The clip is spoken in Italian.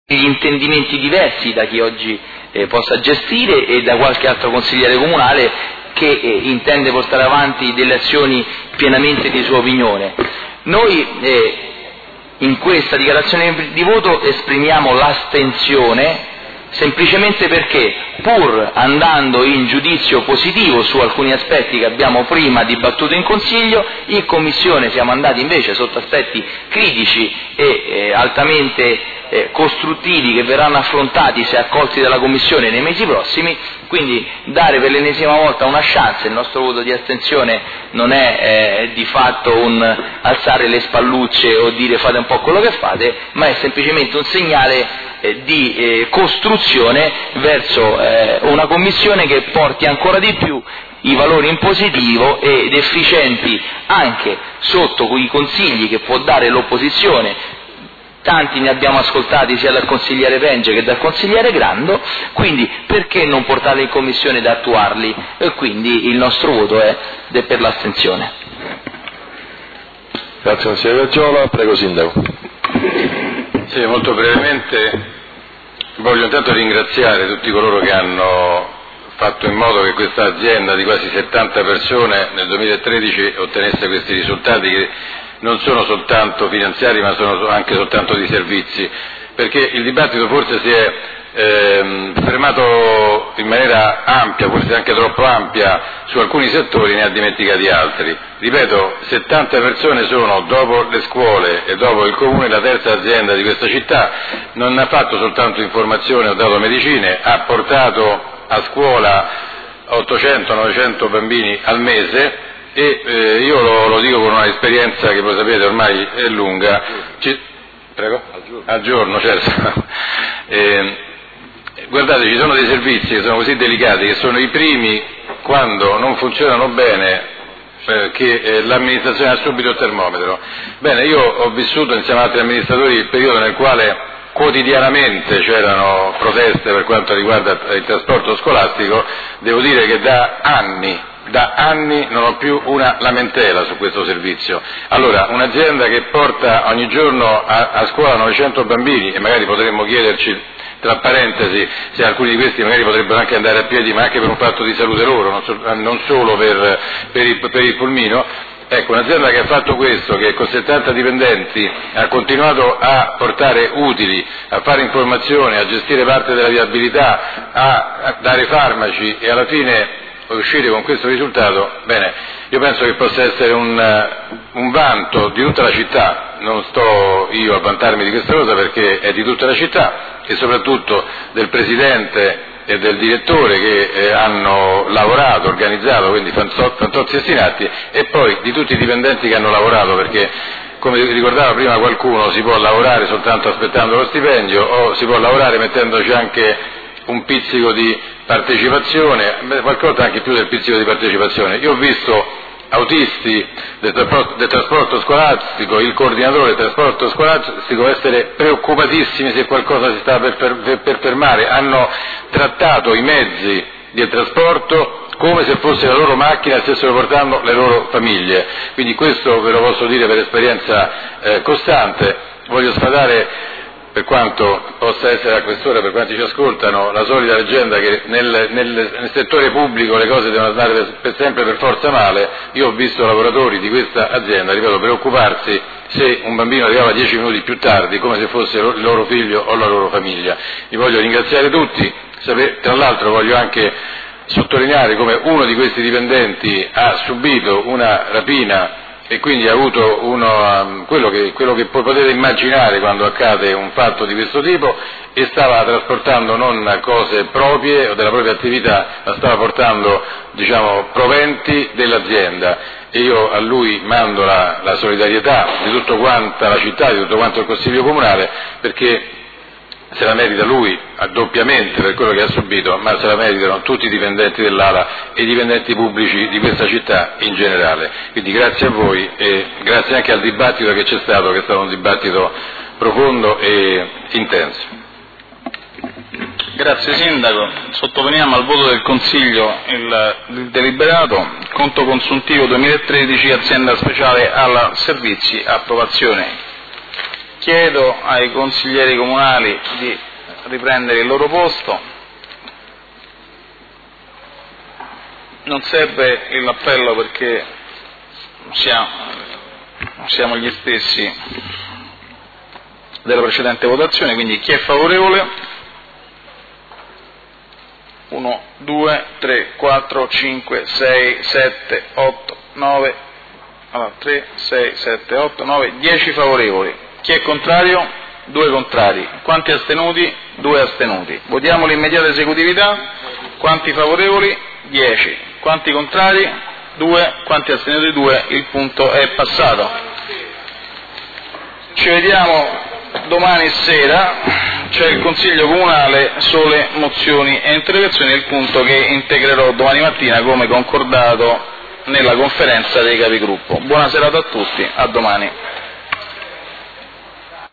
intendimenti diversi da chi oggi possa gestire e da qualche altro consigliere comunale che intende portare avanti delle azioni pienamente di sua opinione. Noi in questa dichiarazione di voto esprimiamo l'astensione semplicemente perché, pur andando in giudizio positivo su alcuni aspetti che abbiamo prima dibattuto in Consiglio, in Commissione siamo andati invece sotto aspetti critici e altamente costruttivi che verranno affrontati se accolti dalla Commissione nei mesi prossimi. Quindi dare per l'ennesima volta una chance, il nostro voto di astensione non è di fatto un alzare le spallucce o dire fate un po' quello che fate, ma è semplicemente un segnale di costruzione verso una Commissione che porti ancora di più i valori in positivo ed efficienti anche sotto quei consigli che può dare l'opposizione. Tanti ne abbiamo ascoltati sia dal consigliere Penge che dal consigliere Grando, quindi perché non portarli in Commissione ed attuarli? E quindi il nostro voto è per l'astensione. Grazie consigliere Vergiola, prego Sindaco. Sì, molto brevemente voglio intanto ringraziare tutti coloro che hanno fatto in modo che questa azienda di quasi 70 persone nel 2013 ottenesse questi risultati che non sono soltanto finanziari ma sono anche soltanto di servizi, perché il dibattito forse si è fermato in maniera ampia, forse anche troppo ampia, su alcuni settori, ne ha dimenticati altri. Ripeto, 70 persone sono, dopo le scuole e dopo il comune, la terza azienda di questa città, non ha fatto soltanto informazione o dato medicine, ha portato a scuola 800-900 bambini al mese e io lo dico con una esperienza che voi sapete ormai è lunga. Prego? Al giorno, certo. Guardate, ci sono dei servizi che sono così delicati, che sono i primi, quando non funzionano bene, che l'amministrazione ha subito il termometro. Bene, io ho vissuto insieme ad altri amministratori il periodo nel quale quotidianamente c'erano proteste per quanto riguarda il trasporto scolastico. Devo dire che da anni non ho più una lamentela su questo servizio. Allora, un'azienda che porta ogni giorno a scuola 900 bambini, e magari potremmo chiederci, tra parentesi, se alcuni di questi magari potrebbero anche andare a piedi, ma anche per un fatto di salute loro, non solo per il pulmino. Ecco, un'azienda che ha fatto questo, che con 70 dipendenti ha continuato a portare utili, a fare informazione, a gestire parte della viabilità, a dare farmaci e alla fine uscire con questo risultato, bene, io penso che possa essere un vanto di tutta la città. Non sto io a vantarmi di questa cosa perché è di tutta la città, e soprattutto del presidente e del direttore che hanno lavorato, organizzato, quindi Fantozzi e Sinatti, e poi di tutti i dipendenti che hanno lavorato, perché come ricordava prima qualcuno, si può lavorare soltanto aspettando lo stipendio o si può lavorare mettendoci anche un pizzico di partecipazione, qualcosa anche più del pizzico di partecipazione. Io ho visto autisti del trasporto scolastico, il coordinatore del trasporto scolastico essere preoccupatissimi se qualcosa si stava per fermare. Hanno trattato i mezzi del trasporto come se fosse la loro macchina e stessero portando le loro famiglie. Quindi questo ve lo posso dire per esperienza costante. Voglio sfatare, per quanto possa essere a quest'ora, per quanti ci ascoltano, la solita leggenda che nel settore pubblico le cose devono andare sempre per forza male. Io ho visto lavoratori di questa azienda, ripeto, preoccuparsi se un bambino arrivava 10 minuti più tardi, come se fosse il loro figlio o la loro famiglia. Vi voglio ringraziare tutti. Tra l'altro voglio anche sottolineare come uno di questi dipendenti ha subito una rapina e quindi ha avuto quello che potete immaginare quando accade un fatto di questo tipo, e stava trasportando non cose proprie o della propria attività, ma stava portando, proventi dell'azienda, e io a lui mando la solidarietà di tutta quanta la città, di tutto quanto il Consiglio Comunale, perché se la merita lui doppiamente per quello che ha subito, ma se la meritano tutti i dipendenti dell'ALA e i dipendenti pubblici di questa città in generale. Quindi grazie a voi e grazie anche al dibattito che c'è stato, che è stato un dibattito profondo e intenso. Grazie Sindaco. Sottoponiamo al voto del Consiglio il deliberato. Conto consuntivo 2013, azienda speciale ALA Servizi, approvazione. chiedo ai consiglieri comunali di riprendere il loro posto. Non serve l'appello perché siamo gli stessi della precedente votazione, quindi chi è favorevole? 1, 2, 3, 4, 5, 6, 7, 8, 9, allora 3, 6, 7, 8, 9, 10 favorevoli. Chi è contrario? 2 contrari. Quanti astenuti? 2 astenuti. Votiamo l'immediata esecutività. Quanti favorevoli? 10. Quanti contrari? 2. Quanti astenuti? 2. Il punto è passato. Ci vediamo domani sera. C'è il Consiglio Comunale, sole mozioni e interrogazioni, il punto che integrerò domani mattina come concordato nella conferenza dei capigruppo. Buona serata a tutti, a domani.